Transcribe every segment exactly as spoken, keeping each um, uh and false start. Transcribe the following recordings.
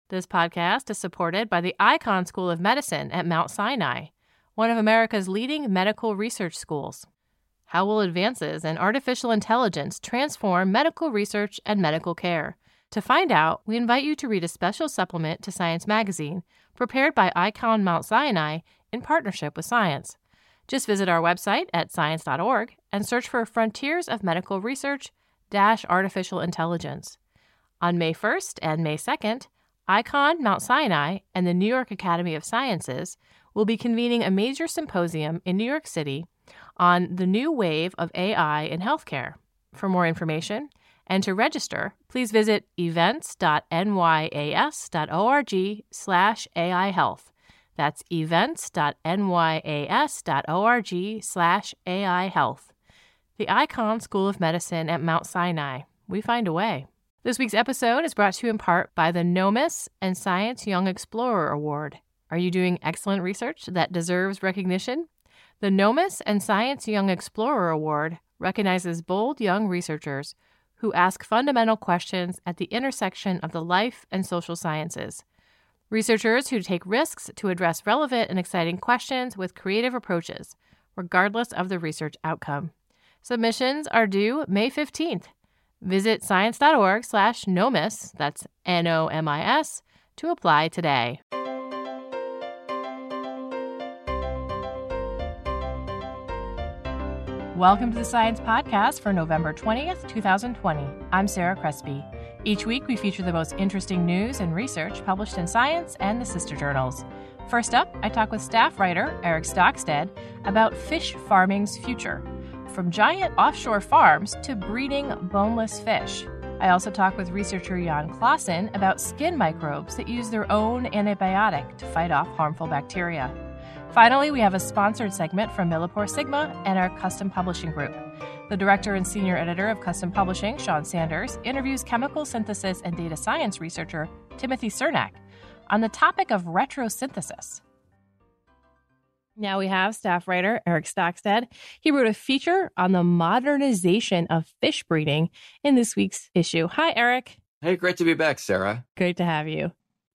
This podcast is supported by the Icahn School of Medicine at Mount Sinai, one of America's leading medical research schools. How will advances in artificial intelligence transform medical research and medical care? To find out, we invite you to read a special supplement to Science Magazine, prepared by Icahn Mount Sinai in partnership with Science. Just visit our website at science dot org and search for Frontiers of Medical Research dash Artificial Intelligence. On May first and May second, Icahn Mount Sinai and the New York Academy of Sciences will be convening a major symposium in New York City on the new wave of A I in healthcare. For more information and to register, please visit events dot n y a s dot org slash A I health. That's events dot n y a s dot org slash A I health. The Icahn School of Medicine at Mount Sinai. We find a way. This week's episode is brought to you in part by the NOMIS and Science Young Explorer Award. Are you doing excellent research that deserves recognition? The NOMIS and Science Young Explorer Award recognizes bold young researchers who ask fundamental questions at the intersection of the life and social sciences. Researchers who take risks to address relevant and exciting questions with creative approaches, regardless of the research outcome. Submissions are due May fifteenth. Visit science dot org slash NOMIS, that's N O M I S, to apply today. Welcome to the Science Podcast for November twentieth, twenty twenty. I'm Sarah Crespi. Each week, we feature the most interesting news and research published in Science and the sister journals. First up, I talk with staff writer Eric Stockstead about fish farming's future, from giant offshore farms to breeding boneless fish. I also talk with researcher Jan Claassen about skin microbes that use their own antibiotic to fight off harmful bacteria. Finally, we have a sponsored segment from MilliporeSigma and our Custom Publishing Group. The director and senior editor of Custom Publishing, Sean Sanders, interviews chemical synthesis and data science researcher Timothy Cernak on the topic of retrosynthesis. Now we have staff writer Eric Stockstead. He wrote a feature on the modernization of fish breeding in this week's issue. Hi, Eric. Hey, great to be back, Sarah. Great to have you.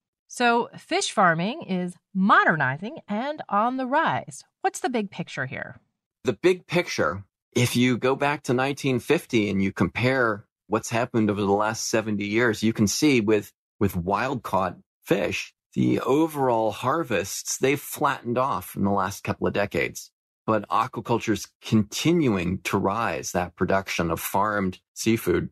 So fish farming is modernizing and on the rise. What's the big picture here? The big picture, if you go back to nineteen fifty and you compare what's happened over the last seventy years, you can see with, with wild-caught fish, the overall harvests, they've flattened off in the last couple of decades. But aquaculture's continuing to rise, that production of farmed seafood.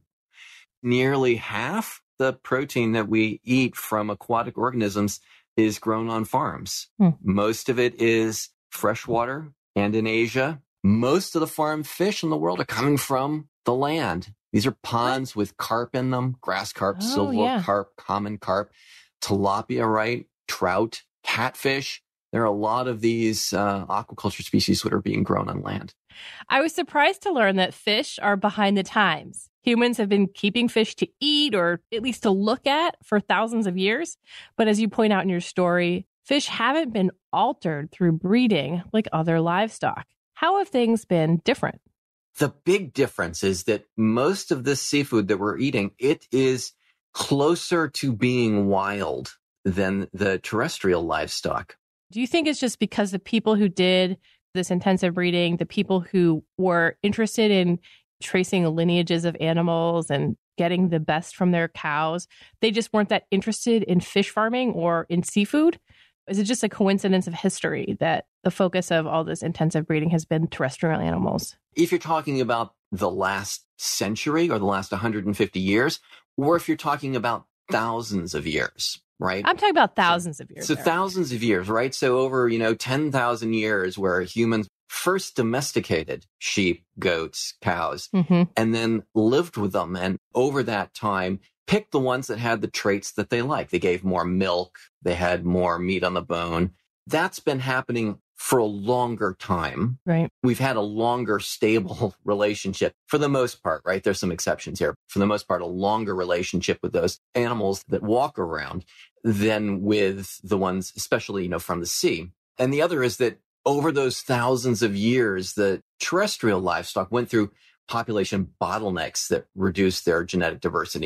Nearly half the protein that we eat from aquatic organisms is grown on farms. Hmm. Most of it is freshwater, and in Asia, most of the farmed fish in the world are coming from the land. These are ponds with carp in them, grass carp, oh, silver yeah. carp, common carp, tilapia, right? Trout, catfish. There are a lot of these uh, aquaculture species that are being grown on land. I was surprised to learn that fish are behind the times. Humans have been keeping fish to eat or at least to look at for thousands of years. But as you point out in your story, fish haven't been altered through breeding like other livestock. How have things been different? The big difference is that most of this seafood that we're eating, it is closer to being wild than the terrestrial livestock. Do you think it's just because the people who did this intensive breeding, the people who were interested in tracing lineages of animals and getting the best from their cows, they just weren't that interested in fish farming or in seafood? Is it just a coincidence of history that the focus of all this intensive breeding has been terrestrial animals? If you're talking about the last century or the last one hundred fifty years, or if you're talking about thousands of years, right? I'm talking about thousands so, of years. So there. thousands of years, right? So over, you know, ten thousand years where humans first domesticated sheep, goats, cows, mm-hmm. and then lived with them. And over that time, picked the ones that had the traits that they like. They gave more milk. They had more meat on the bone. That's been happening for a longer time. Right. We've had a longer, stable relationship for the most part, right? There's some exceptions here. For the most part, a longer relationship with those animals that walk around than with the ones, especially, you know, from the sea. And the other is that over those thousands of years, the terrestrial livestock went through population bottlenecks that reduced their genetic diversity.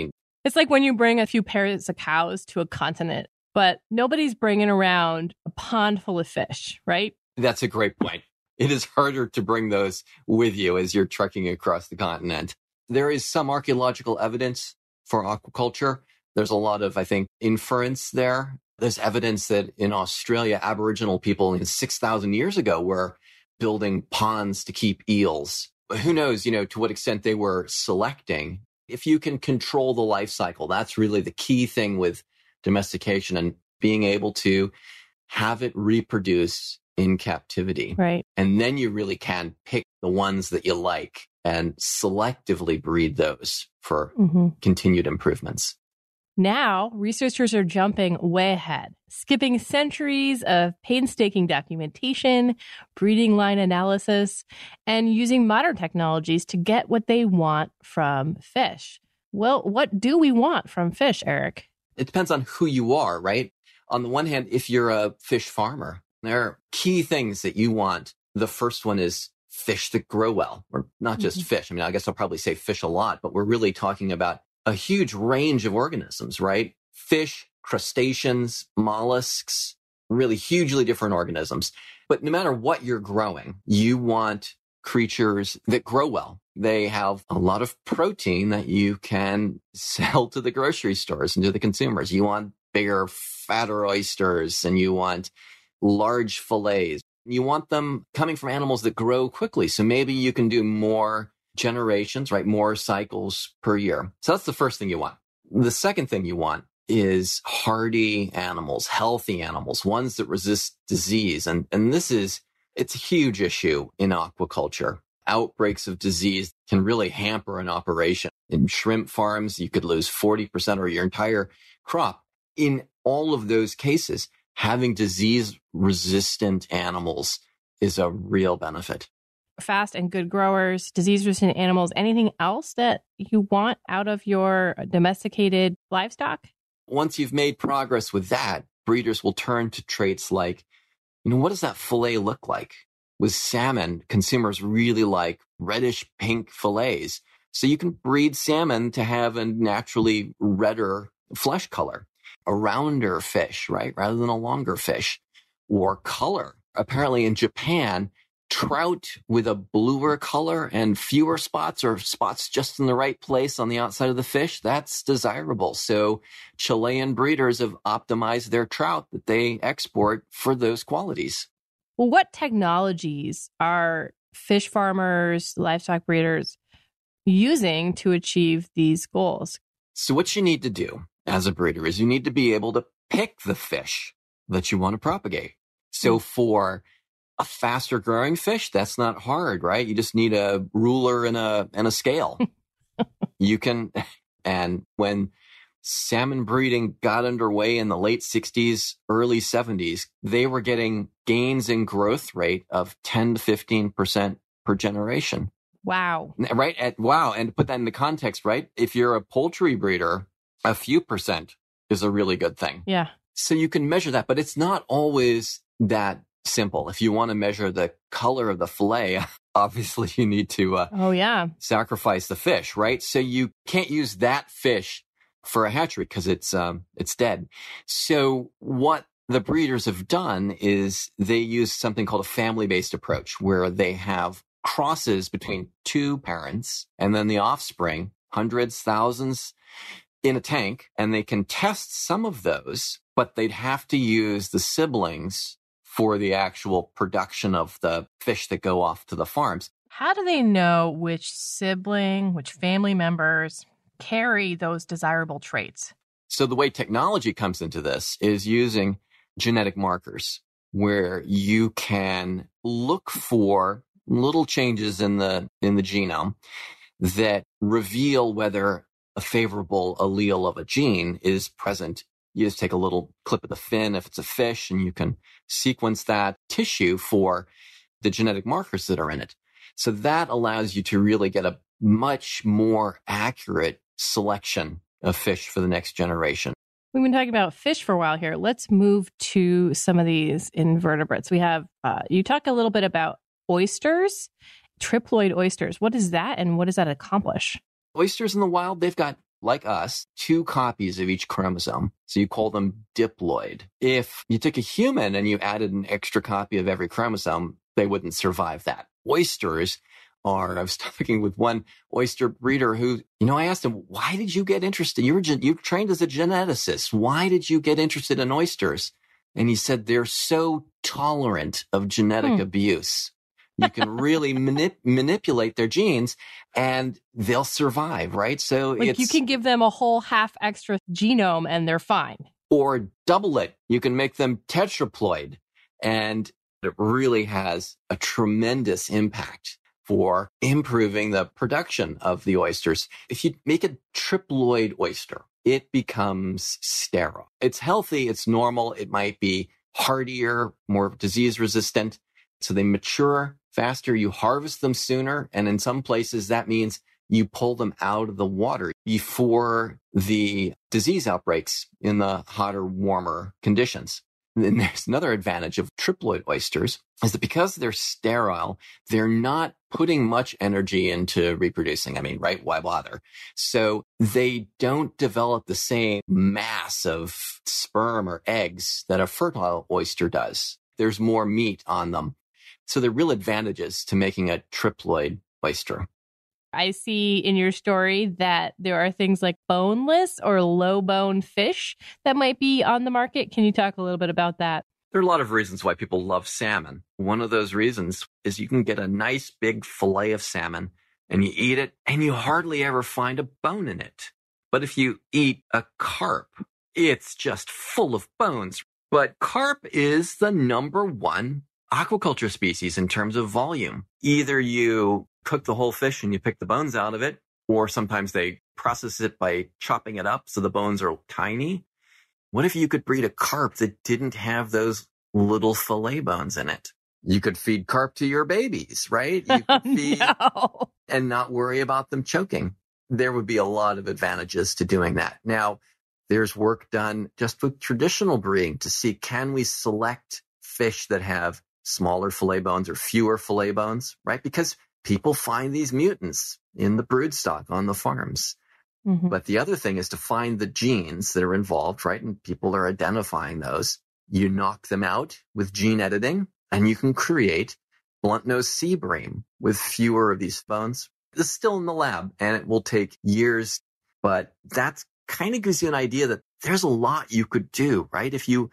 It's like when you bring a few pairs of cows to a continent, but nobody's bringing around a pond full of fish, right? That's a great point. It is harder to bring those with you as you're trekking across the continent. There is some archaeological evidence for aquaculture. There's a lot of, I think, inference there. There's evidence that in Australia, Aboriginal people in six thousand years ago were building ponds to keep eels. Who knows, you know, to what extent they were selecting. If you can control the life cycle, that's really the key thing with domestication and being able to have it reproduce in captivity. Right. And then you really can pick the ones that you like and selectively breed those for mm-hmm. continued improvements. Now, researchers are jumping way ahead, skipping centuries of painstaking documentation, breeding line analysis, and using modern technologies to get what they want from fish. Well, what do we want from fish, Eric? It depends on who you are, right? On the one hand, if you're a fish farmer, there are key things that you want. The first one is fish that grow well, or not just mm-hmm. fish. I mean, I guess I'll probably say fish a lot, but we're really talking about a huge range of organisms, right? Fish, crustaceans, mollusks, really hugely different organisms. But no matter what you're growing, you want creatures that grow well. They have a lot of protein that you can sell to the grocery stores and to the consumers. You want bigger, fatter oysters, and you want large fillets. You want them coming from animals that grow quickly. So maybe you can do more generations, right? More cycles per year. So that's the first thing you want. The second thing you want is hardy animals, healthy animals, ones that resist disease. And, and this is, it's a huge issue in aquaculture. Outbreaks of disease can really hamper an operation. In shrimp farms, you could lose forty percent or your entire crop. In all of those cases, having disease-resistant animals is a real benefit. Fast and good growers, disease-resistant animals, anything else that you want out of your domesticated livestock? Once you've made progress with that, breeders will turn to traits like, you know, what does that fillet look like? With salmon, consumers really like reddish pink fillets. So you can breed salmon to have a naturally redder flesh color, a rounder fish, right? Rather than a longer fish, or color. Apparently in Japan, trout with a bluer color and fewer spots or spots just in the right place on the outside of the fish, that's desirable. So Chilean breeders have optimized their trout that they export for those qualities. Well, what technologies are fish farmers, livestock breeders using to achieve these goals? So what you need to do as a breeder is you need to be able to pick the fish that you want to propagate. So for a faster growing fish, that's not hard, right? You just need a ruler and a and a scale. You can, and when salmon breeding got underway in the late sixties, early seventies, they were getting gains in growth rate of ten to fifteen percent per generation. Wow. Right? At, wow. And to put that into context, right? If you're a poultry breeder, a few percent is a really good thing. Yeah. So you can measure that, but it's not always that simple. If you want to measure the color of the fillet, obviously you need to uh, oh yeah sacrifice the fish, right? So you can't use that fish for a hatchery because it's um it's dead. So what the breeders have done is they use something called a family-based approach, where they have crosses between two parents and then the offspring, hundreds, thousands, in a tank, and they can test some of those, but they'd have to use the siblings for the actual production of the fish that go off to the farms. How do they know which sibling, which family members carry those desirable traits? So the way technology comes into this is using genetic markers, where you can look for little changes in the in the genome that reveal whether a favorable allele of a gene is present. You just take a little clip of the fin if it's a fish, and you can sequence that tissue for the genetic markers that are in it. So that allows you to really get a much more accurate selection of fish for the next generation. We've been talking about fish for a while here. Let's move to some of these invertebrates. We have, uh, you talk a little bit about oysters, triploid oysters. What is that, and what does that accomplish? Oysters in the wild, they've got like us, two copies of each chromosome. So you call them diploid. If you took a human and you added an extra copy of every chromosome, they wouldn't survive that. Oysters are, I was talking with one oyster breeder who, you know, I asked him, why did you get interested? You were, you were trained as a geneticist. Why did you get interested in oysters? And he said, they're so tolerant of genetic hmm. abuse. You can really manip- manipulate their genes and they'll survive, right? So like it's, you can give them a whole half extra genome and they're fine. Or double it. You can make them tetraploid. And it really has a tremendous impact for improving the production of the oysters. If you make a triploid oyster, it becomes sterile. It's healthy. It's normal. It might be hardier, more disease resistant. So they mature faster. You harvest them sooner. And in some places, that means you pull them out of the water before the disease outbreaks in the hotter, warmer conditions. And then there's another advantage of triploid oysters is that because they're sterile, they're not putting much energy into reproducing. I mean, right? Why bother? So they don't develop the same mass of sperm or eggs that a fertile oyster does. There's more meat on them. So there are real advantages to making a triploid oyster. I see in your story that there are things like boneless or low bone fish that might be on the market. Can you talk a little bit about that? There are a lot of reasons why people love salmon. One of those reasons is you can get a nice big fillet of salmon and you eat it and you hardly ever find a bone in it. But if you eat a carp, it's just full of bones. But carp is the number one aquaculture species in terms of volume. Either you cook the whole fish and you pick the bones out of it, or sometimes they process it by chopping it up so the bones are tiny. What if you could breed a carp that didn't have those little fillet bones in it? You could feed carp to your babies, right? You could feed no. and not worry about them choking. There would be a lot of advantages to doing that. Now, there's work done just with traditional breeding to see, can we select fish that have smaller fillet bones or fewer fillet bones, right? Because people find these mutants in the broodstock on the farms. Mm-hmm. But the other thing is to find the genes that are involved, right? And people are identifying those. You knock them out with gene editing, and you can create blunt-nosed sea bream with fewer of these bones. This is still in the lab, and it will take years, but that kind of gives you an idea that there's a lot you could do, right? If you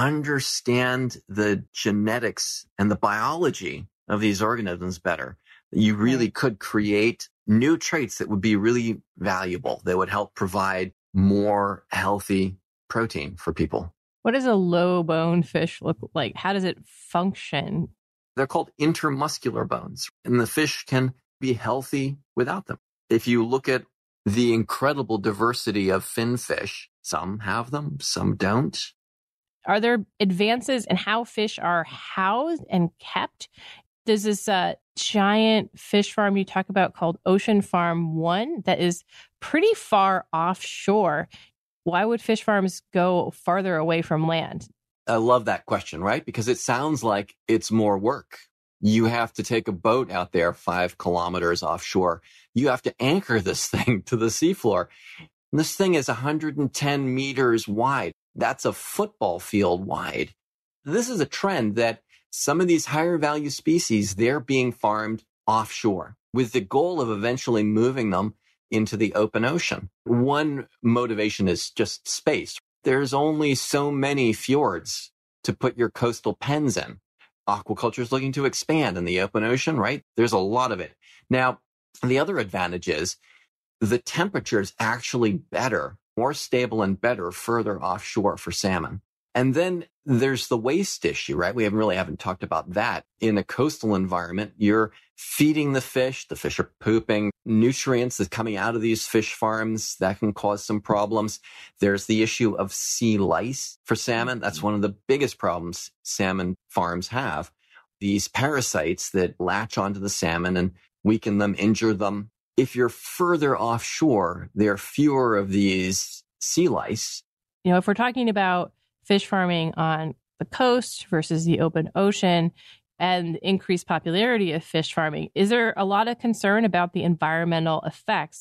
understand the genetics and the biology of these organisms better, you really could create new traits that would be really valuable, that would help provide more healthy protein for people. What does a low bone fish look like? How does it function? They're called intermuscular bones, and the fish can be healthy without them. If you look at the incredible diversity of finfish, some have them, some don't. Are there advances in how fish are housed and kept? There's this uh, giant fish farm you talk about called Ocean Farm One that is pretty far offshore. Why would fish farms go farther away from land? I love that question, right? Because it sounds like it's more work. You have to take a boat out there five kilometers offshore. You have to anchor this thing to the seafloor. And this thing is one hundred ten meters wide. That's a football field wide. This is a trend that some of these higher value species, they're being farmed offshore with the goal of eventually moving them into the open ocean. One motivation is just space. There's only so many fjords to put your coastal pens in. Aquaculture is looking to expand in the open ocean, right? There's a lot of it. Now, the other advantage is the temperature is actually better, more stable and better further offshore for salmon. And then there's the waste issue, right? We haven't really haven't talked about that. In a coastal environment, you're feeding the fish. The fish are pooping. Nutrients that's coming out of these fish farms, that can cause some problems. There's the issue of sea lice for salmon. That's one of the biggest problems salmon farms have. These parasites that latch onto the salmon and weaken them, injure them. If you're further offshore, there are fewer of these sea lice. You know, if we're talking about fish farming on the coast versus the open ocean and increased popularity of fish farming, is there a lot of concern about the environmental effects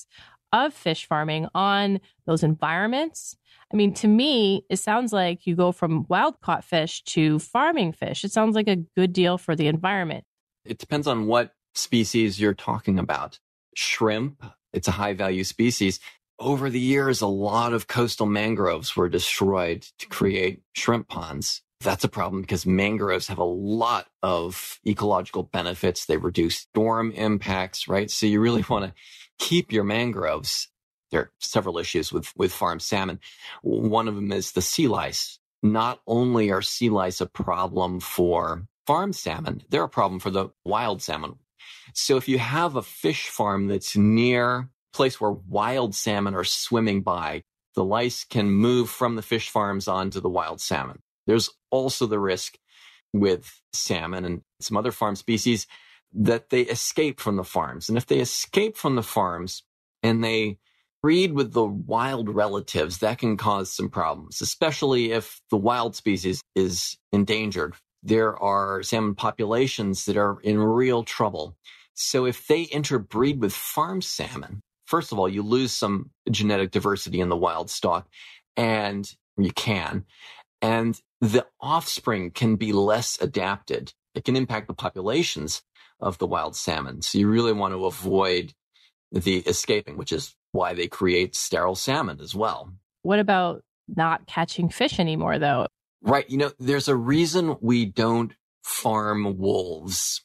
of fish farming on those environments? I mean, to me, it sounds like you go from wild caught fish to farming fish. It sounds like a good deal for the environment. It depends on what species you're talking about. Shrimp, it's a high value species. Over the years, a lot of coastal mangroves were destroyed to create shrimp ponds. That's a problem because mangroves have a lot of ecological benefits. They reduce storm impacts, right? So you really want to keep your mangroves. There are several issues with, with farm salmon. One of them is the sea lice. Not only are sea lice a problem for farm salmon, they're a problem for the wild salmon. So if you have a fish farm that's near a place where wild salmon are swimming by, the lice can move from the fish farms onto the wild salmon. There's also the risk with salmon and some other farm species that they escape from the farms. And if they escape from the farms and they breed with the wild relatives, that can cause some problems, especially if the wild species is endangered. There are salmon populations that are in real trouble. So if they interbreed with farm salmon, first of all, you lose some genetic diversity in the wild stock, and you can. And the offspring can be less adapted. It can impact the populations of the wild salmon. So you really want to avoid the escaping, which is why they create sterile salmon as well. What about not catching fish anymore, though? Right. You know, there's a reason we don't farm wolves.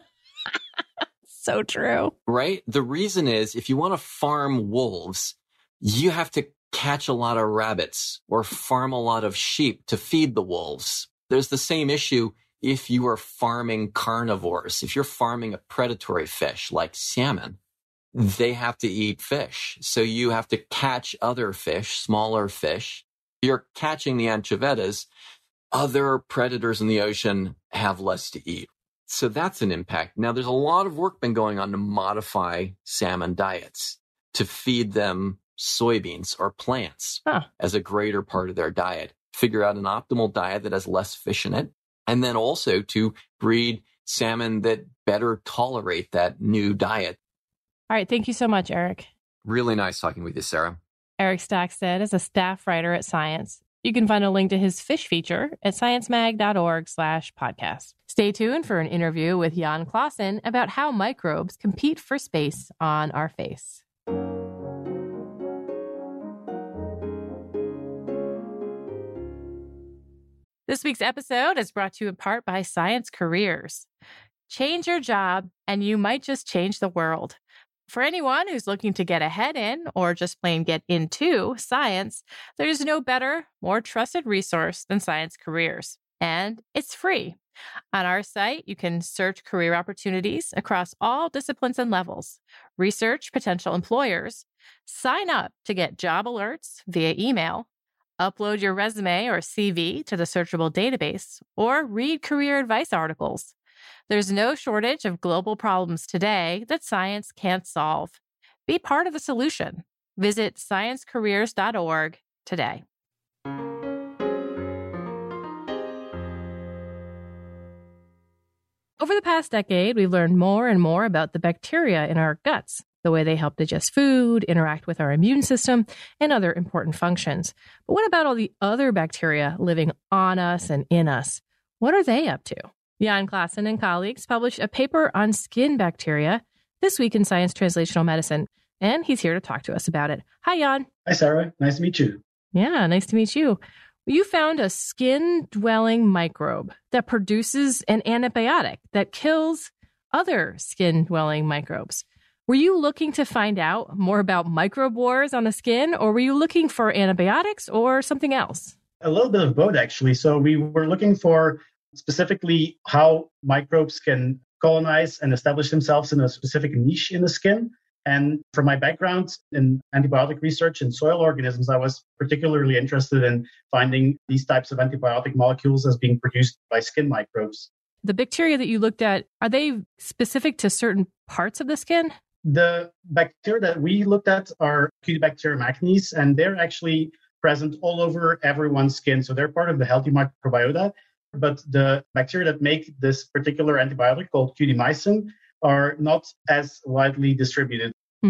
So true. Right? The reason is if you want to farm wolves, you have to catch a lot of rabbits or farm a lot of sheep to feed the wolves. There's the same issue if you are farming carnivores. If you're farming a predatory fish like salmon, they have to eat fish. So you have to catch other fish, smaller fish. You're catching the anchovetas. Other predators in the ocean have less to eat. So that's an impact. Now, there's a lot of work been going on to modify salmon diets, to feed them soybeans or plants huh. as a greater part of their diet, figure out an optimal diet that has less fish in it, and then also to breed salmon that better tolerate that new diet. All right. Thank you so much, Eric. Really nice talking with you, Sarah. Eric Stackstead is a staff writer at Science. You can find a link to his fish feature at sciencemag.org slash podcast. Stay tuned for an interview with Jan Claassen about how microbes compete for space on our face. This week's episode is brought to you in part by Science Careers. Change your job, and you might just change the world. For anyone who's looking to get ahead in or just plain get into science, there's no better, more trusted resource than Science Careers. And it's free. On our site, you can search career opportunities across all disciplines and levels, research potential employers, sign up to get job alerts via email, upload your resume or C V to the searchable database, or read career advice articles. There's no shortage of global problems today that science can't solve. Be part of the solution. Visit science careers dot org today. Over the past decade, we've learned more and more about the bacteria in our guts, the way they help digest food, interact with our immune system, and other important functions. But what about all the other bacteria living on us and in us? What are they up to? Jan Claassen and colleagues published a paper on skin bacteria this week in Science Translational Medicine, and he's here to talk to us about it. Hi, Jan. Hi, Sarah. Nice to meet you. Yeah, nice to meet you. You found a skin-dwelling microbe that produces an antibiotic that kills other skin-dwelling microbes. Were you looking to find out more about microbe wars on the skin, or were you looking for antibiotics or something else? A little bit of both, actually. So we were looking for specifically how microbes can colonize and establish themselves in a specific niche in the skin. And from my background in antibiotic research in soil organisms, I was particularly interested in finding these types of antibiotic molecules as being produced by skin microbes. The bacteria that you looked at, are they specific to certain parts of the skin? The bacteria that we looked at are Cutibacterium acnes, and they're actually present all over everyone's skin. So they're part of the healthy microbiota. But the bacteria that make this particular antibiotic called Cudimycin are not as widely distributed. Mm-hmm.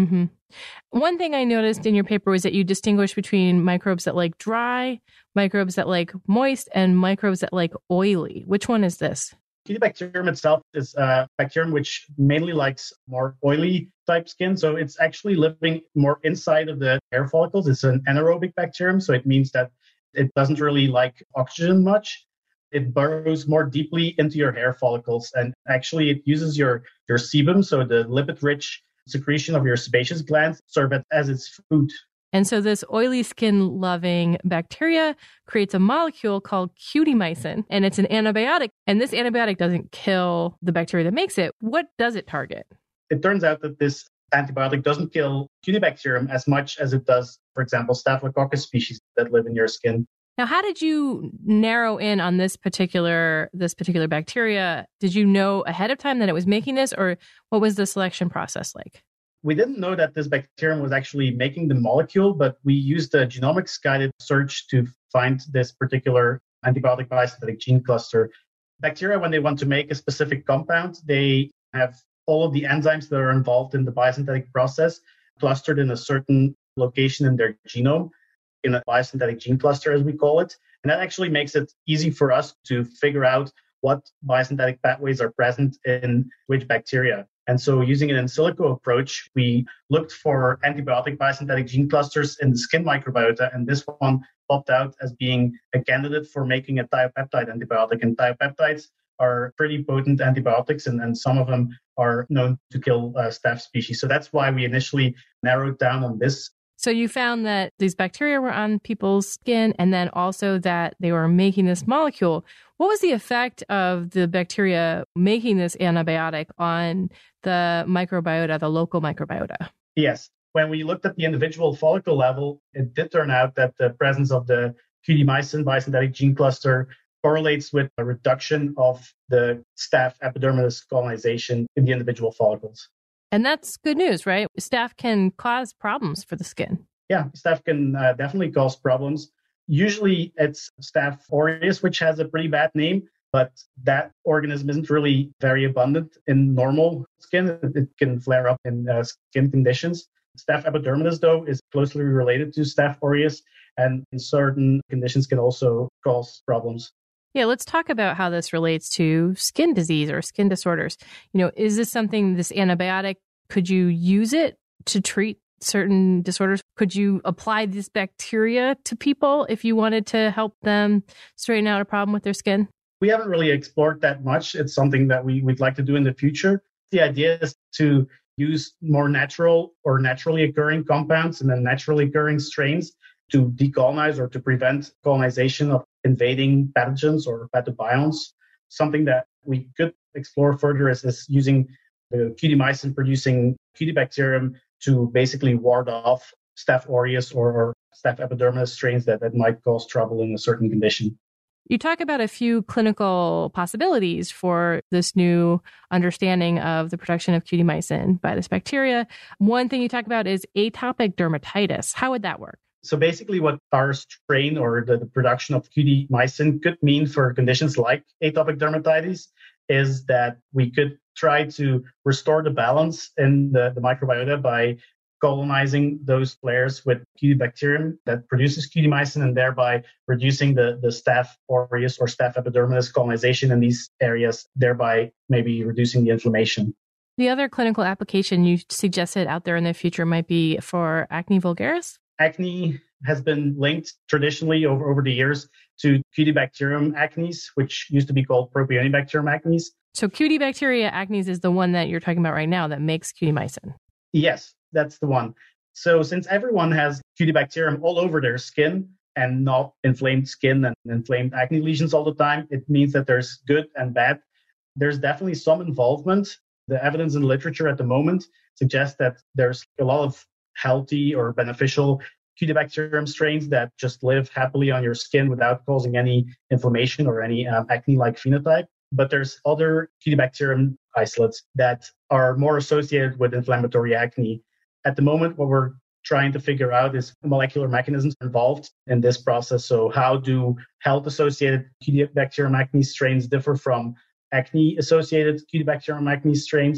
One thing I noticed in your paper was that you distinguish between microbes that like dry, microbes that like moist, and microbes that like oily. Which one is this? Cutibacterium itself is a bacterium which mainly likes more oily type skin. So it's actually living more inside of the hair follicles. It's an anaerobic bacterium. So it means that it doesn't really like oxygen much. It burrows more deeply into your hair follicles. And actually it uses your, your sebum, so the lipid-rich secretion of your sebaceous glands, serve it as its food. And so this oily skin-loving bacteria creates a molecule called cutimycin, and it's an antibiotic. And this antibiotic doesn't kill the bacteria that makes it. What does it target? It turns out that this antibiotic doesn't kill Cutibacterium as much as it does, for example, Staphylococcus species that live in your skin. Now, how did you narrow in on this particular this particular bacteria? Did you know ahead of time that it was making this, or what was the selection process like? We didn't know that this bacterium was actually making the molecule, but we used a genomics-guided search to find this particular antibiotic biosynthetic gene cluster. Bacteria, when they want to make a specific compound, they have all of the enzymes that are involved in the biosynthetic process clustered in a certain location in their genome, in a biosynthetic gene cluster, as we call it. And that actually makes it easy for us to figure out what biosynthetic pathways are present in which bacteria. And so using an in silico approach, we looked for antibiotic biosynthetic gene clusters in the skin microbiota, and this one popped out as being a candidate for making a thiopeptide antibiotic. And thiopeptides are pretty potent antibiotics, and, and some of them are known to kill uh, staph species. So that's why we initially narrowed down on this. So you found that these bacteria were on people's skin, and then also that they were making this molecule. What was the effect of the bacteria making this antibiotic on the microbiota, the local microbiota? Yes. When we looked at the individual follicle level, it did turn out that the presence of the cutimycin biosynthetic gene cluster correlates with a reduction of the staph epidermidis colonization in the individual follicles. And that's good news, right? Staph can cause problems for the skin. Yeah, staph can uh, definitely cause problems. Usually it's Staph aureus, which has a pretty bad name, but that organism isn't really very abundant in normal skin. It can flare up in uh, skin conditions. Staph epidermidis, though, is closely related to Staph aureus, and in certain conditions can also cause problems. Yeah, let's talk about how this relates to skin disease or skin disorders. You know, is this something, this antibiotic, could you use it to treat certain disorders? Could you apply this bacteria to people if you wanted to help them straighten out a problem with their skin? We haven't really explored that much. It's something that we, we'd like to do in the future. The idea is to use more natural or naturally occurring compounds and then naturally occurring strains to decolonize or to prevent colonization of invading pathogens or pathobionts. Something that we could explore further is, is using the cutimycin producing Cutibacterium to basically ward off Staph aureus or, or Staph epidermidis strains that, that might cause trouble in a certain condition. You talk about a few clinical possibilities for this new understanding of the production of cutimycin by this bacteria. One thing you talk about is atopic dermatitis. How would that work? So basically what our strain or the, the production of cutimycin could mean for conditions like atopic dermatitis is that we could try to restore the balance in the, the microbiota by colonizing those layers with Cutibacterium that produces cutimycin and thereby reducing the, the Staph aureus or Staph epidermidis colonization in these areas, thereby maybe reducing the inflammation. The other clinical application you suggested out there in the future might be for acne vulgaris? Acne has been linked traditionally over, over the years to Cutibacterium acnes, which used to be called Propionibacterium acnes. So Cutibacteria acnes is the one that you're talking about right now that makes cutimycin. Yes, that's the one. So since everyone has Cutibacterium all over their skin and not inflamed skin and inflamed acne lesions all the time, it means that there's good and bad. There's definitely some involvement. The evidence in the literature at the moment suggests that there's a lot of healthy or beneficial Cutibacterium strains that just live happily on your skin without causing any inflammation or any um, acne-like phenotype. But there's other Cutibacterium isolates that are more associated with inflammatory acne. At the moment, what we're trying to figure out is molecular mechanisms involved in this process. So how do health-associated Cutibacterium acne strains differ from acne-associated Cutibacterium acne strains?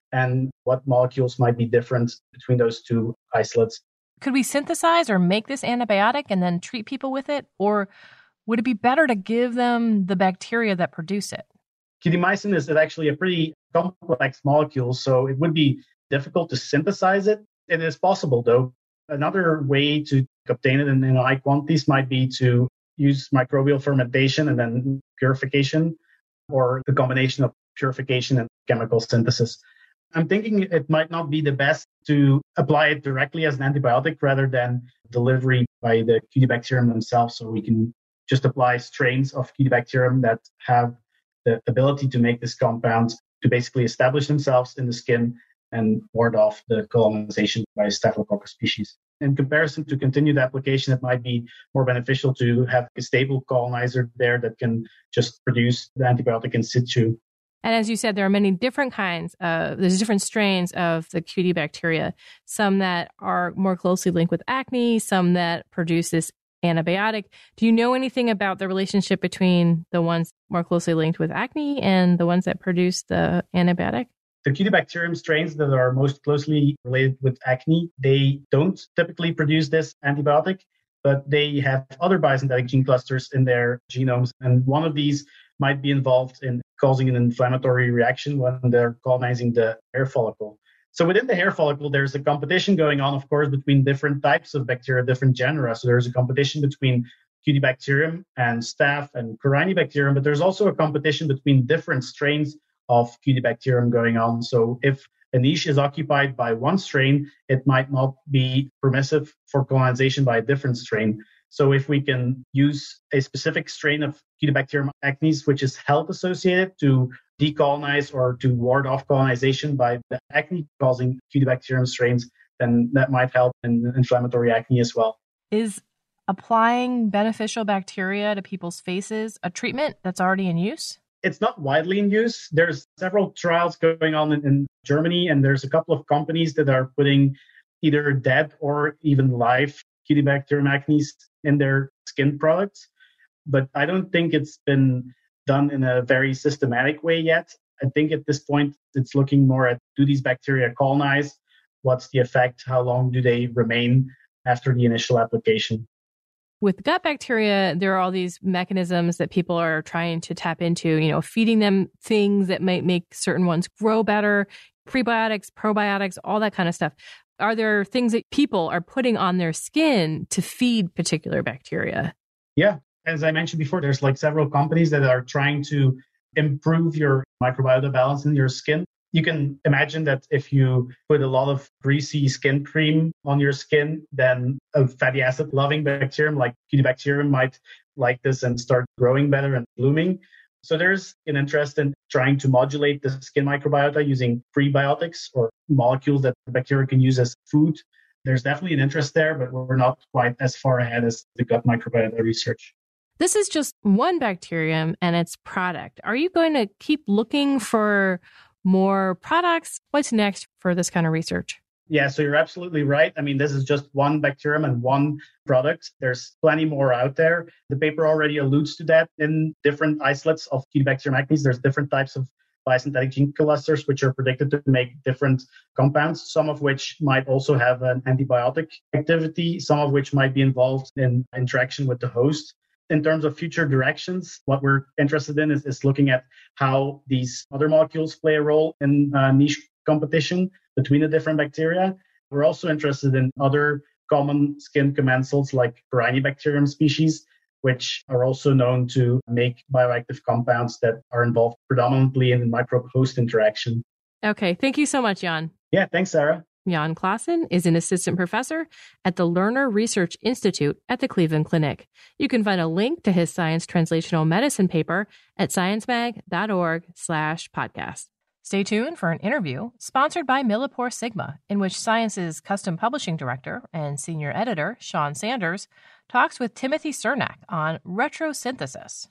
and what molecules might be different between those two isolates. Could we synthesize or make this antibiotic and then treat people with it? Or would it be better to give them the bacteria that produce it? Clindamycin is actually a pretty complex molecule, so it would be difficult to synthesize it. It is possible, though. Another way to obtain it in, in high quantities might be to use microbial fermentation and then purification, or the combination of purification and chemical synthesis. I'm thinking it might not be the best to apply it directly as an antibiotic rather than delivery by the Cutibacterium themselves. So we can just apply strains of Cutibacterium that have the ability to make this compound to basically establish themselves in the skin and ward off the colonization by Staphylococcus species. In comparison to continued application, it might be more beneficial to have a stable colonizer there that can just produce the antibiotic in situ. And as you said, there are many different kinds of, there's different strains of the Cutibacteria, some that are more closely linked with acne, some that produce this antibiotic. Do you know anything about the relationship between the ones more closely linked with acne and the ones that produce the antibiotic? The Cutibacterium strains that are most closely related with acne, they don't typically produce this antibiotic, but they have other biosynthetic gene clusters in their genomes. And one of these might be involved in causing an inflammatory reaction when they're colonizing the hair follicle. So within the hair follicle, there's a competition going on, of course, between different types of bacteria, different genera. So there's a competition between Cutibacterium and Staph and Corynebacterium, but there's also a competition between different strains of Cutibacterium going on. So if a niche is occupied by one strain, it might not be permissive for colonization by a different strain. So if we can use a specific strain of Cutibacterium acnes, which is health associated, to decolonize or to ward off colonization by the acne-causing Cutibacterium strains, then that might help in inflammatory acne as well. Is applying beneficial bacteria to people's faces a treatment that's already in use? It's not widely in use. There's several trials going on in, in Germany, and there's a couple of companies that are putting either dead or even live Cutibacterium acnes in their skin products. But I don't think it's been done in a very systematic way yet. I think at this point, it's looking more at, do these bacteria colonize? What's the effect? How long do they remain after the initial application? With gut bacteria, there are all these mechanisms that people are trying to tap into, you know, feeding them things that might make certain ones grow better, prebiotics, probiotics, all that kind of stuff. Are there things that people are putting on their skin to feed particular bacteria? Yeah. As I mentioned before, there's like several companies that are trying to improve your microbiota balance in your skin. You can imagine that if you put a lot of greasy skin cream on your skin, then a fatty acid loving bacterium like Cutibacterium might like this and start growing better and blooming. So there's an interest in trying to modulate the skin microbiota using prebiotics or molecules that the bacteria can use as food. There's definitely an interest there, but we're not quite as far ahead as the gut microbiota research. This is just one bacterium and its product. Are you going to keep looking for more products? What's next for this kind of research? Yeah, so you're absolutely right. I mean, this is just one bacterium and one product. There's plenty more out there. The paper already alludes to that. In different isolates of Cutibacterium acnes, there's different types of biosynthetic gene clusters which are predicted to make different compounds, some of which might also have an antibiotic activity, some of which might be involved in interaction with the host. In terms of future directions, what we're interested in is, is looking at how these other molecules play a role in uh, niche competition between the different bacteria. We're also interested in other common skin commensals like Corynebacterium species, which are also known to make bioactive compounds that are involved predominantly in microbe-host interaction. Okay, thank you so much, Jan. Yeah, thanks, Sarah. Jan Claassen is an assistant professor at the Lerner Research Institute at the Cleveland Clinic. You can find a link to his Science Translational Medicine paper at sciencemag.org slash podcast. Stay tuned for an interview sponsored by Millipore Sigma, in which Science's custom publishing director and senior editor, Sean Sanders, talks with Timothy Cernak on retrosynthesis.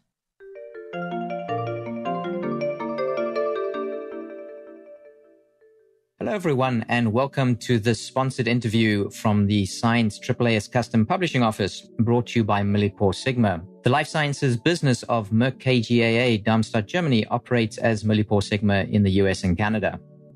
Hello, everyone, and welcome to this sponsored interview from the Science triple A S Custom Publishing Office, brought to you by Millipore Sigma. The life sciences business of Merck K G A A, Darmstadt, Germany, operates as Millipore Sigma in the U S and Canada.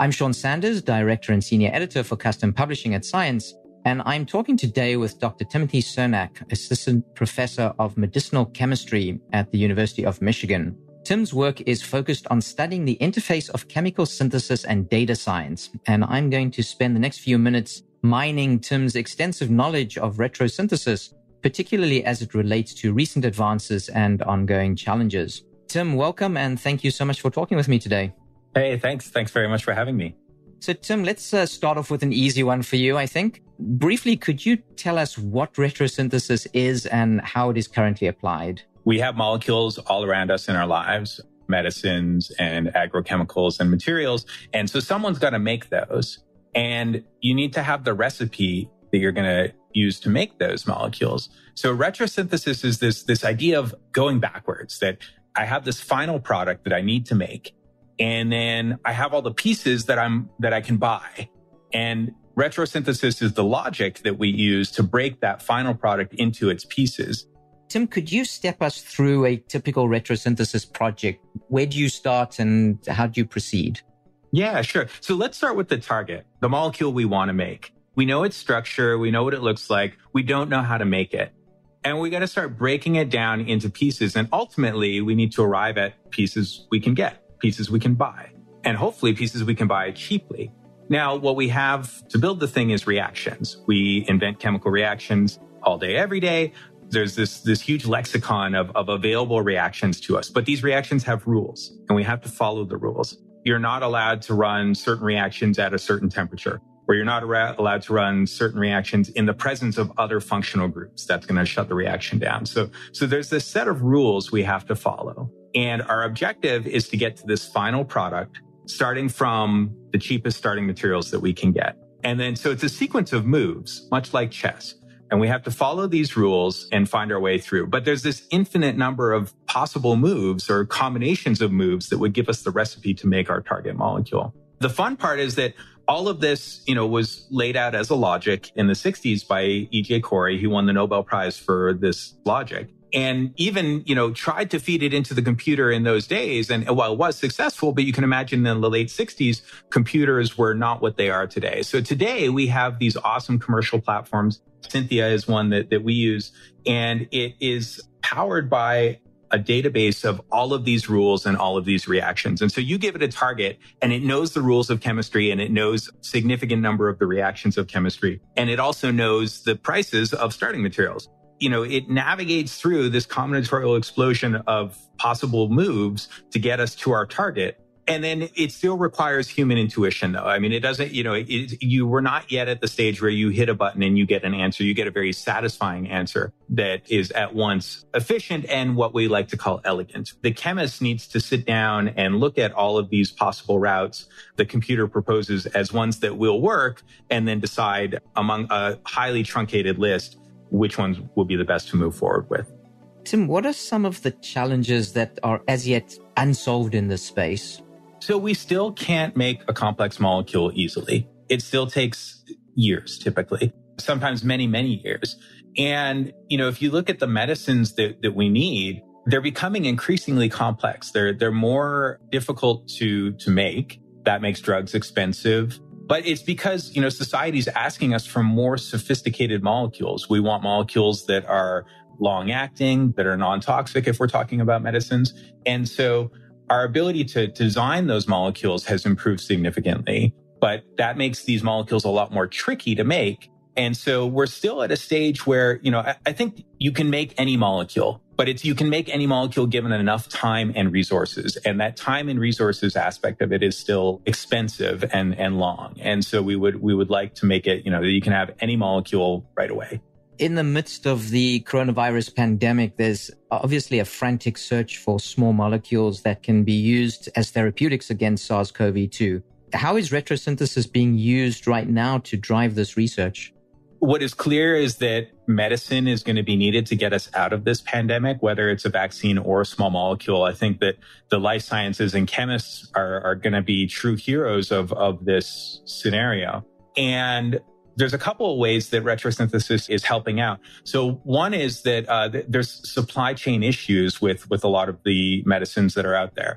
I'm Sean Sanders, Director and Senior Editor for Custom Publishing at Science, and I'm talking today with Doctor Timothy Cernak, Assistant Professor of Medicinal Chemistry at the University of Michigan. Tim's work is focused on studying the interface of chemical synthesis and data science, and I'm going to spend the next few minutes mining Tim's extensive knowledge of retrosynthesis, particularly as it relates to recent advances and ongoing challenges. Tim, welcome, and thank you so much for talking with me today. Hey, thanks. Thanks very much for having me. So, Tim, let's uh, start off with an easy one for you, I think. Briefly, could you tell us what retrosynthesis is and how it is currently applied? We have molecules all around us in our lives, medicines and agrochemicals and materials. And so someone's got to make those. And you need to have the recipe that you're going to use to make those molecules. So retrosynthesis is this, this idea of going backwards, that I have this final product that I need to make. And then I have all the pieces that I'm, that I can buy. And retrosynthesis is the logic that we use to break that final product into its pieces. Tim, could you step us through a typical retrosynthesis project? Where do you start and how do you proceed? Yeah, sure. So let's start with the target, the molecule we want to make. We know its structure. We know what it looks like. We don't know how to make it. And we got to start breaking it down into pieces. And ultimately, we need to arrive at pieces we can get, pieces we can buy, and hopefully pieces we can buy cheaply. Now, what we have to build the thing is reactions. We invent chemical reactions all day, every day. There's this, this huge lexicon of, of available reactions to us. But these reactions have rules, and we have to follow the rules. You're not allowed to run certain reactions at a certain temperature, or you're not ra- allowed to run certain reactions in the presence of other functional groups. That's going to shut the reaction down. So, so there's this set of rules we have to follow. And our objective is to get to this final product, starting from the cheapest starting materials that we can get. And then, so it's a sequence of moves, much like chess. And we have to follow these rules and find our way through. But there's this infinite number of possible moves or combinations of moves that would give us the recipe to make our target molecule. The fun part is that all of this, you know, was laid out as a logic in the sixties by E J Corey. He won the Nobel Prize for this logic. And even, you know, tried to feed it into the computer in those days. And while it was successful, but you can imagine in the late sixties, computers were not what they are today. So today we have these awesome commercial platforms. Cynthia is one that, that we use, and it is powered by a database of all of these rules and all of these reactions. And so you give it a target and it knows the rules of chemistry and it knows significant number of the reactions of chemistry. And it also knows the prices of starting materials. You know, it navigates through this combinatorial explosion of possible moves to get us to our target. And then it still requires human intuition, though. I mean, it doesn't, you know, it, you were not yet at the stage where you hit a button and you get an answer. You get a very satisfying answer that is at once efficient and what we like to call elegant. The chemist needs to sit down and look at all of these possible routes the computer proposes as ones that will work and then decide among a highly truncated list which ones will be the best to move forward with. Tim, what are some of the challenges that are as yet unsolved in this space? So we still can't make a complex molecule easily. It still takes years, typically, sometimes many, many years. And, you know, if you look at the medicines that, that we need, they're becoming increasingly complex. They're, they're more difficult to, to make. That makes drugs expensive. But it's because, you know, society's asking us for more sophisticated molecules. We want molecules that are long acting, that are non-toxic if we're talking about medicines. And so our ability to design those molecules has improved significantly, but that makes these molecules a lot more tricky to make. And so we're still at a stage where, you know, I, I think you can make any molecule, but it's, you can make any molecule given enough time and resources. And that time and resources aspect of it is still expensive and, and long. And so we would, we would like to make it, you know, that you can have any molecule right away. In the midst of the coronavirus pandemic, there's obviously a frantic search for small molecules that can be used as therapeutics against SARS-C o V two. How is retrosynthesis being used right now to drive this research? What is clear is that medicine is going to be needed to get us out of this pandemic, whether it's a vaccine or a small molecule. I think that the life sciences and chemists are, are going to be true heroes of, of this scenario. And there's a couple of ways that retrosynthesis is helping out. So one is that uh, th- there's supply chain issues with, with a lot of the medicines that are out there.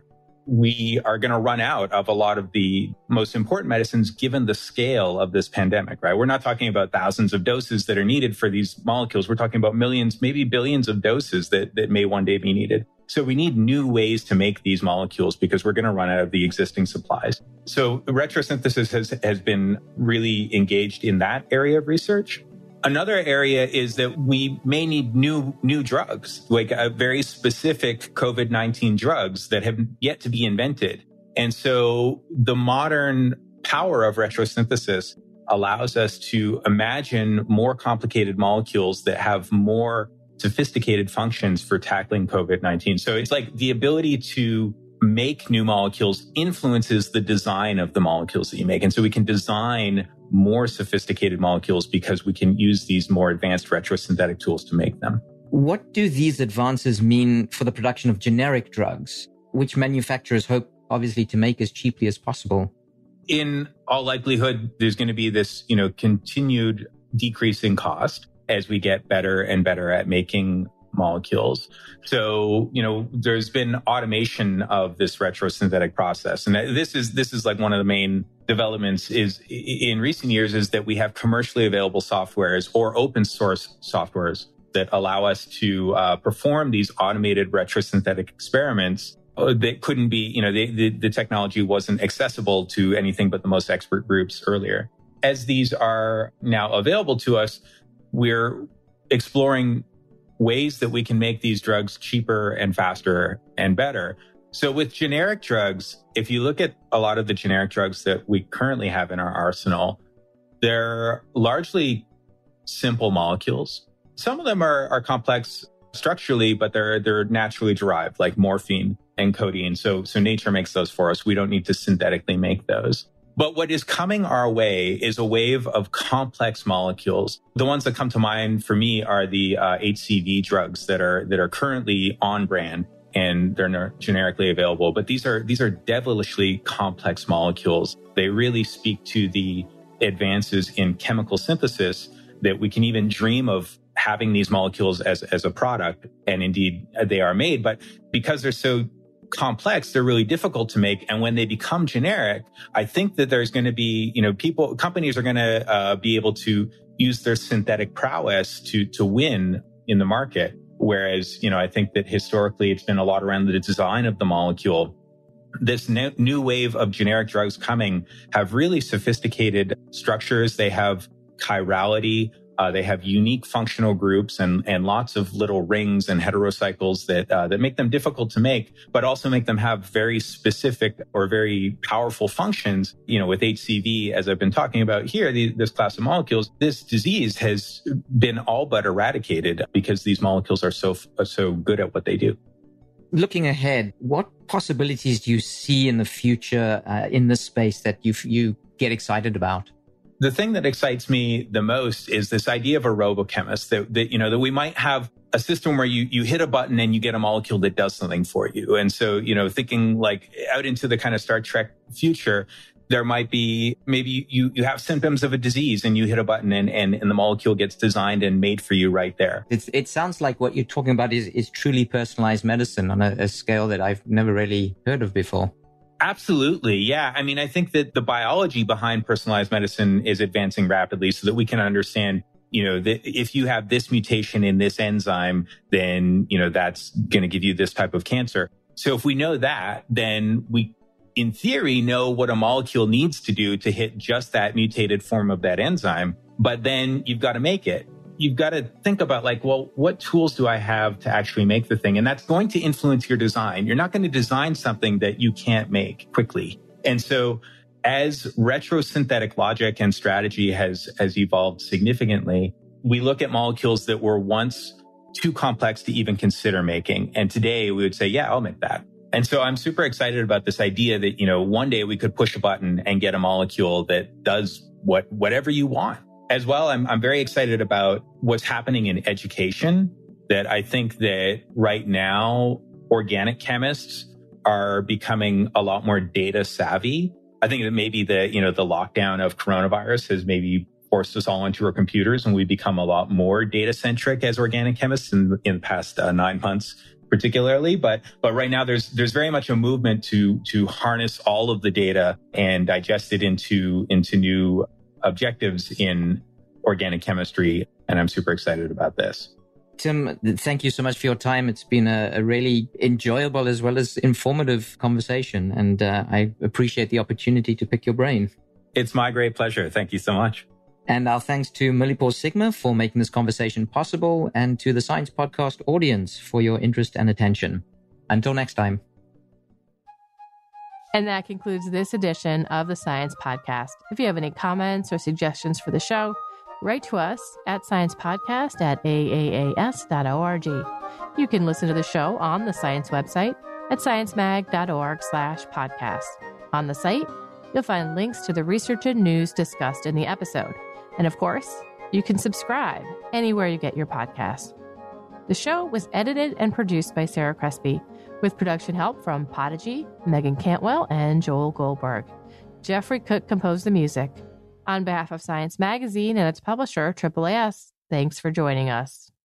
we are going to run out of a lot of the most important medicines given the scale of this pandemic, right? We're not talking about thousands of doses that are needed for these molecules. We're talking about millions, maybe billions of doses that, that may one day be needed. So we need new ways to make these molecules because we're going to run out of the existing supplies. So retrosynthesis has, has been really engaged in that area of research. Another area is that we may need new new drugs, like a very specific COVID nineteen drugs that have yet to be invented. And so the modern power of retrosynthesis allows us to imagine more complicated molecules that have more sophisticated functions for tackling COVID nineteen. So it's like the ability to make new molecules influences the design of the molecules that you make. And so we can design more sophisticated molecules because we can use these more advanced retrosynthetic tools to make them. What do these advances mean for the production of generic drugs, which manufacturers hope obviously to make as cheaply as possible? In all likelihood, there's going to be this, you know, continued decrease in cost as we get better and better at making molecules. So, you know, there's been automation of this retrosynthetic process. And this is, this is like one of the main developments is in recent years is that we have commercially available softwares or open source softwares that allow us to uh, perform these automated retrosynthetic experiments that couldn't be, you know, the, the, the technology wasn't accessible to anything but the most expert groups earlier. As these are now available to us, we're exploring ways that we can make these drugs cheaper and faster and better. So with generic drugs, if you look at a lot of the generic drugs that we currently have in our arsenal, they're largely simple molecules. Some of them are, are complex structurally, but they're they're naturally derived, like morphine and codeine. So, so nature makes those for us. We don't need to synthetically make those. But what is coming our way is a wave of complex molecules. The ones that come to mind for me are the uh, H C V drugs that are that are currently on brand and they're not generically available. But these are these are devilishly complex molecules. They really speak to the advances in chemical synthesis that we can even dream of having these molecules as as a product. And indeed, they are made. But because they're so complex, they're really difficult to make. And when they become generic, I think that there's going to be, you know, people, companies are going to uh, be able to use their synthetic prowess to, to win in the market. Whereas, you know, I think that historically it's been a lot around the design of the molecule. This ne- new wave of generic drugs coming have really sophisticated structures. They have chirality. Uh, they have unique functional groups and, and lots of little rings and heterocycles that uh, that make them difficult to make, but also make them have very specific or very powerful functions. You know, with H C V, as I've been talking about here, the, this class of molecules, this disease has been all but eradicated because these molecules are so are so good at what they do. Looking ahead, what possibilities do you see in the future uh, in this space that you you get excited about? The thing that excites me the most is this idea of a robochemist that, that, you know, that we might have a system where you, you hit a button and you get a molecule that does something for you. And so, you know, thinking like out into the kind of Star Trek future, there might be, maybe you, you have symptoms of a disease and you hit a button and, and, and the molecule gets designed and made for you right there. It's, it sounds like what you're talking about is, is truly personalized medicine on a, a scale that I've never really heard of before. Absolutely. Yeah. I mean, I think that the biology behind personalized medicine is advancing rapidly so that we can understand, you know, that if you have this mutation in this enzyme, then, you know, that's going to give you this type of cancer. So if we know that, then we, in theory, know what a molecule needs to do to hit just that mutated form of that enzyme. But then you've got to make it. You've got to think about like, well, what tools do I have to actually make the thing? And that's going to influence your design. You're not going to design something that you can't make quickly. And so as retrosynthetic logic and strategy has, has evolved significantly, we look at molecules that were once too complex to even consider making. And today we would say, yeah, I'll make that. And so I'm super excited about this idea that, you know, one day we could push a button and get a molecule that does what, whatever you want. As well, I'm, I'm very excited about what's happening in education, that I think that right now, organic chemists are becoming a lot more data savvy. I think that maybe the, you know, the lockdown of coronavirus has maybe forced us all into our computers and we've become a lot more data centric as organic chemists in, in the past uh, nine months particularly, but but right now there's there's very much a movement to to harness all of the data and digest it into into new objectives in organic chemistry, and I'm super excited about this. Tim, thank you so much for your time. It's been a, a really enjoyable as well as informative conversation, and uh, I appreciate the opportunity to pick your brain. It's my great pleasure. Thank you so much. And our thanks to Millipore Sigma for making this conversation possible, and to the Science Podcast audience for your interest and attention. Until next time. And that concludes this edition of the Science Podcast. If you have any comments or suggestions for the show, write to us at sciencepodcast at a a a s dot org. You can listen to the show on the Science website at sciencemag.org slash podcast. On the site, you'll find links to the research and news discussed in the episode. And of course, you can subscribe anywhere you get your podcasts. The show was edited and produced by Sarah Crespi, with production help from Podigy, Megan Cantwell, and Joel Goldberg. Jeffrey Cook composed the music. On behalf of Science Magazine and its publisher, A A A S, thanks for joining us.